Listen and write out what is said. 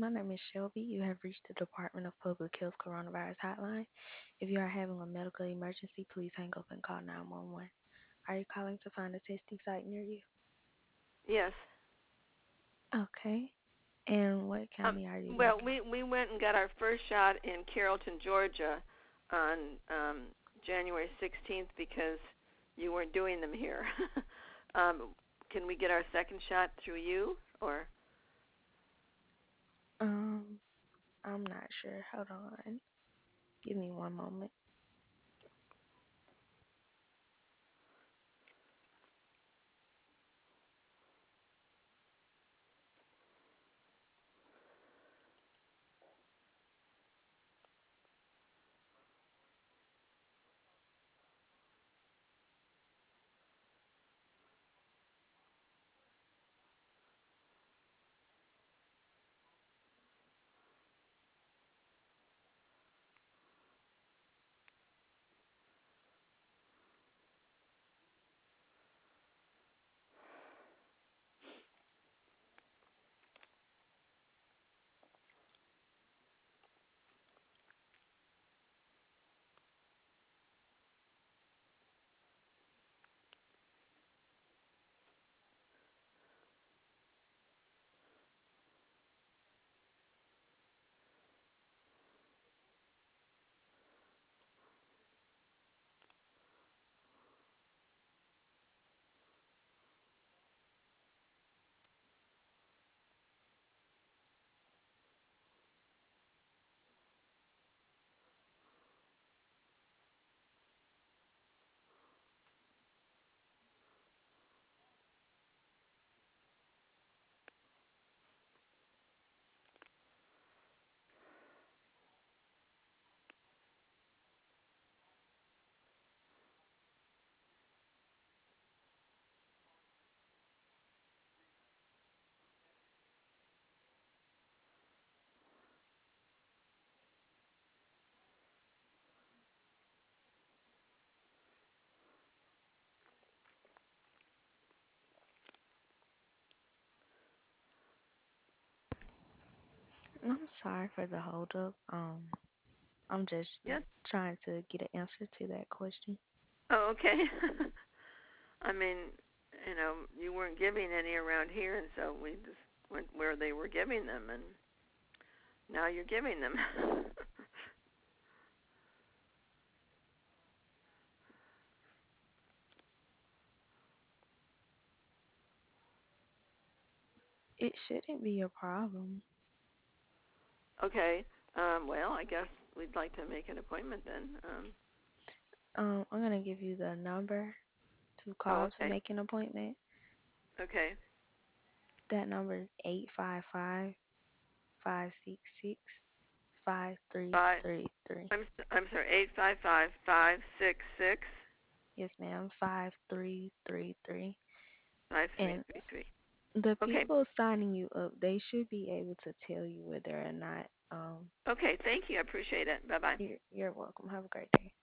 My name is Shelby. You have reached the Department of Public Health Coronavirus Hotline. If you are having a medical emergency, please hang up and call 911. Are you calling to find a testing site near you? Yes. Okay. And what Um, county are you well, looking? we went and got our first shot in Carrollton, Georgia, on January 16th because you weren't doing them here. um, can we get our second shot through you, or Um, I'm not sure. Hold on. Give me one moment. I'm sorry for the holdup. I'm just yes? trying to get an answer to that question. Oh, okay. I mean, you weren't giving any around here, and so we just went where they were giving them, and now you're giving them. It shouldn't be a problem. Okay. Well, I guess we'd like to make an appointment then. I'm gonna give you the number to Oh, call to okay. make an appointment. Okay. That number is 855 566 Five. 5333. I'm sorry. 855-566-5333. Yes, ma'am, 5333. And 5333. the Okay. people signing you up, they should be able to tell you whether or not Okay. Thank you. I appreciate it. Bye bye. you're welcome. Have a great day.